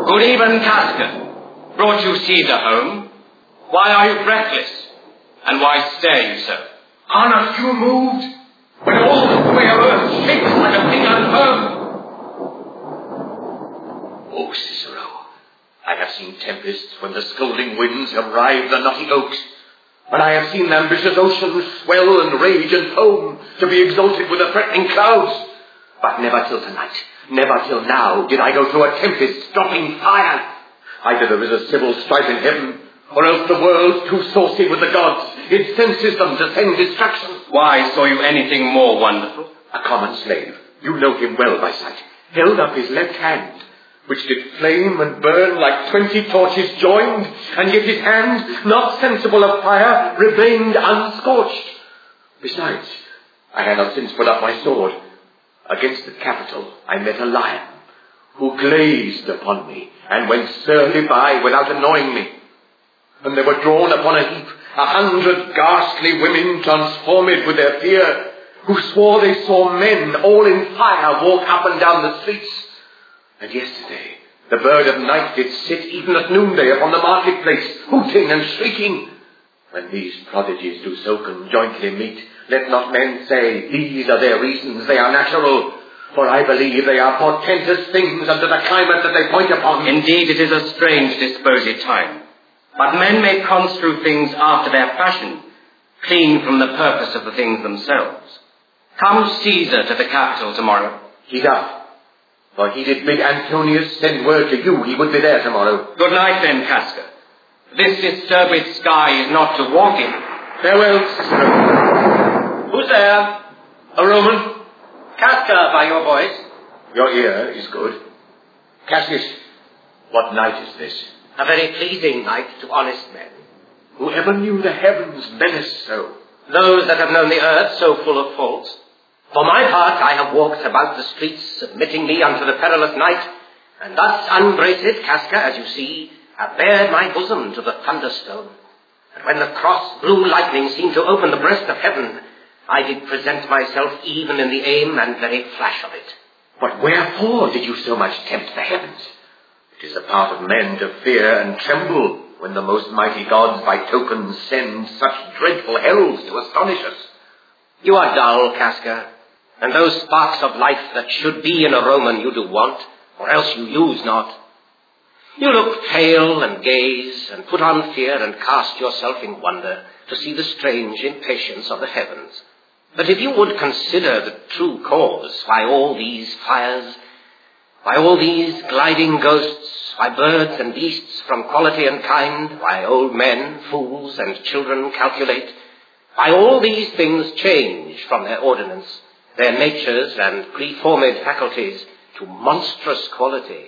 Good even, Casca. Brought you Caesar home. Why are you breathless? And why stare you so? Aren't you moved? When all the square earth shakes like a thing unfirm. O Cicero, I have seen tempests when the scolding winds have rived the knotty oaks, and I have seen ambitious oceans swell and rage and foam to be exalted with the threatening clouds. But never till tonight, never till now, did I go through a tempest dropping fire. Either there is a civil strife in heaven, or else the world, too saucy with the gods, it senses them to send destruction. Why, saw you anything more wonderful? A common slave, you know him well by sight, held up his left hand, which did flame and burn like 20 torches joined, and yet his hand, not sensible of fire, remained unscorched. Besides, I had not since put up my sword. Against the Capitol I met a lion, who glazed upon me, and went surly by without annoying me. And there were drawn upon a heap 100 ghastly women transformed with their fear, who swore they saw men all in fire walk up and down the streets. And yesterday the bird of night did sit even at noonday upon the marketplace, hooting and shrieking. When these prodigies do so conjointly meet, let not men say, these are their reasons, they are natural. For I believe they are portentous things under the climate that they point upon. Indeed, it is a strange disposed time. But men may construe things after their fashion, clean from the purpose of the things themselves. Come Caesar to the Capitol tomorrow. He's up. For he did bid Antonius send word to you he would be there tomorrow. Good night then, Casca. This disturbed sky is not to walk in. Farewell, Cicero. Who's there? A Roman. Casca, by your voice. Your ear is good. Cassius, what night is this? A very pleasing night to honest men. Whoever knew the heavens menaced so? Those that have known the earth so full of faults. For my part, I have walked about the streets, submitting me unto the perilous night, and thus unbraced, Casca, as you see, have bared my bosom to the thunderstone. And when the cross blue lightning seemed to open the breast of heaven, I did present myself even in the aim and very flash of it. But wherefore did you so much tempt the heavens? It is the part of men to fear and tremble when the most mighty gods by tokens send such dreadful hells to astonish us. You are dull, Casca, and those sparks of life that should be in a Roman you do want, or else you use not. You look pale and gaze, and put on fear, and cast yourself in wonder to see the strange impatience of the heavens. But if you would consider the true cause why all these fires, why all these gliding ghosts, why birds and beasts from quality and kind, why old men, fools, and children calculate, why all these things change from their ordinance, their natures and preformed faculties to monstrous quality,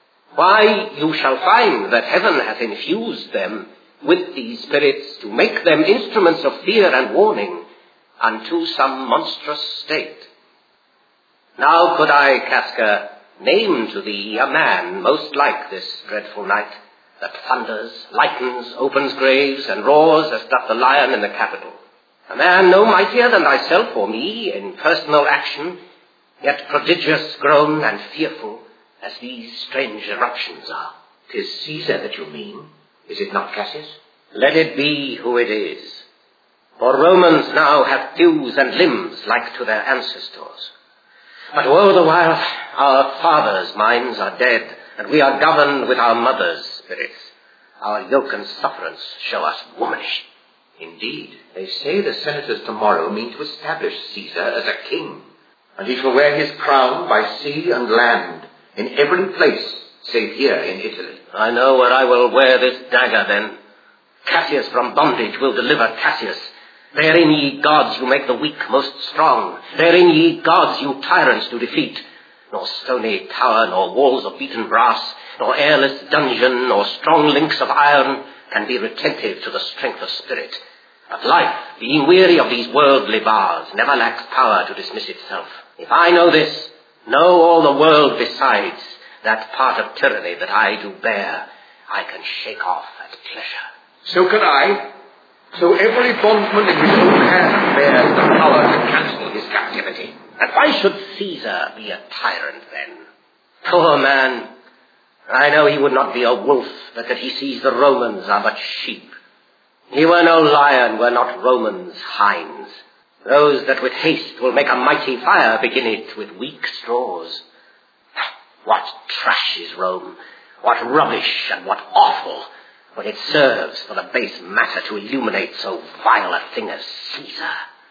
why you shall find that heaven hath infused them with these spirits to make them instruments of fear and warning unto some monstrous state. Now could I, Casca, name to thee a man most like this dreadful night, that thunders, lightens, opens graves, and roars as doth the lion in the Capitol. A man no mightier than thyself or me in personal action, yet prodigious grown and fearful as these strange eruptions are. 'Tis Caesar that you mean, is it not, Cassius? Let it be who it is. For Romans now have thews and limbs like to their ancestors. But woe the while, our fathers' minds are dead, and we are governed with our mothers' spirits. Our yoke and sufferance show us womanish. Indeed, they say the senators tomorrow mean to establish Caesar as a king, and he shall wear his crown by sea and land, in every place, save here in Italy. I know where I will wear this dagger then. Cassius from bondage will deliver Cassius. Therein, ye gods, you make the weak most strong. Therein, ye gods, you tyrants do defeat. Nor stony tower, nor walls of beaten brass, nor airless dungeon, nor strong links of iron can be retentive to the strength of spirit. But life, being weary of these worldly bars, never lacks power to dismiss itself. If I know this, know all the world besides, that part of tyranny that I do bear, I can shake off at pleasure. So can I. So every bondman in his own hand bears the power to cancel his captivity. And why should Caesar be a tyrant then? Poor man, I know he would not be a wolf, but that he sees the Romans are but sheep. He were no lion, were not Romans hinds. Those that with haste will make a mighty fire begin it with weak straws. What trash is Rome, what rubbish and what offal, when it serves for the base matter to illuminate so vile a thing as Caesar.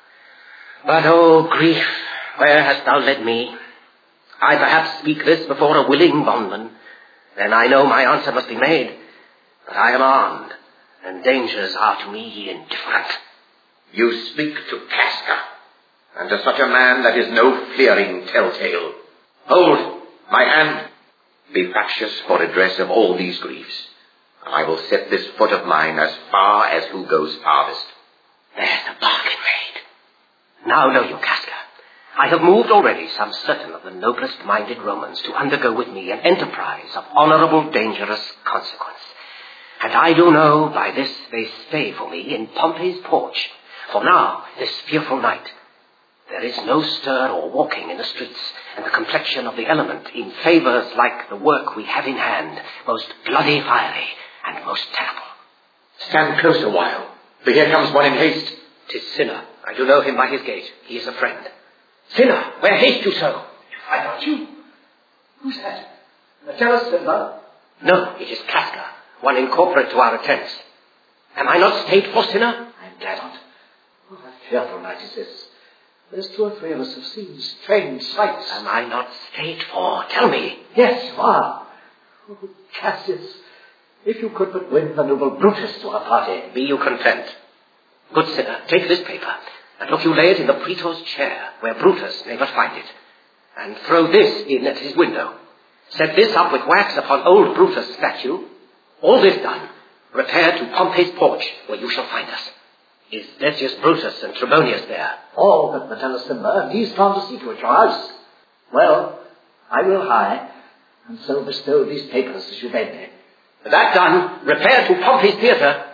But, oh, grief, where hast thou led me? I perhaps speak this before a willing bondman. Then I know my answer must be made. But I am armed, and dangers are to me indifferent. You speak to Casca, and to such a man that is no fleering telltale. Hold my hand. Be factious for redress of all these griefs, and I will set this foot of mine as far as who goes farthest. There's the bargain made. Now know you, Casca, I have moved already some certain of the noblest-minded Romans to undergo with me an enterprise of honourable, dangerous consequence. And I do know by this they stay for me in Pompey's porch. For now, this fearful night, there is no stir or walking in the streets, and the complexion of the element in favours like the work we have in hand, most bloody fiery and most terrible. Stand close a while, for here comes one in haste. 'Tis Cinna. I do know him by his gait. He is a friend. Cinna, where haste you so? I not you. Who's that? Metellus Cinna? No, it is Casca, one incorporate to our attempts. Am I not stayed for Cinna? I am glad on't. What a fearful night is this. There's 2 or 3 of us have seen strange sights. Am I not stayed for? Tell me. Yes, you are. Oh, Cassius, if you could but win the noble Brutus to our party. Be you content. Good Cinna, take this paper, and look you lay it in the praetor's chair, where Brutus may but find it, and throw this in at his window. Set this up with wax upon old Brutus' statue. All this done, repair to Pompey's porch, where you shall find us. Is Decius Brutus and Trebonius there? All but Metellus Cinna, and he's gone to see to at your house. Well, I will hie, and so bestow these papers as you bade me. That done, repair to Pompey's theatre.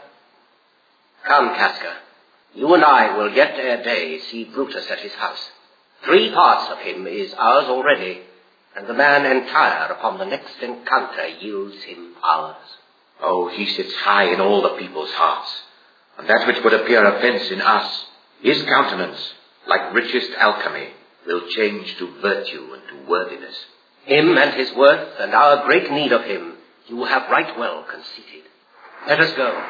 Come, Casca, you and I will yet ere day see Brutus at his house. 3 parts of him is ours already, and the man entire upon the next encounter yields him ours. Oh, he sits high in all the people's hearts, and that which would appear offence in us, his countenance, like richest alchemy, will change to virtue and to worthiness. Him and his worth and our great need of him you have right well conceited. Let us go.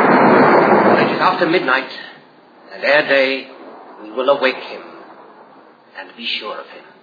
For it is after midnight, and ere day we will awake him and be sure of him.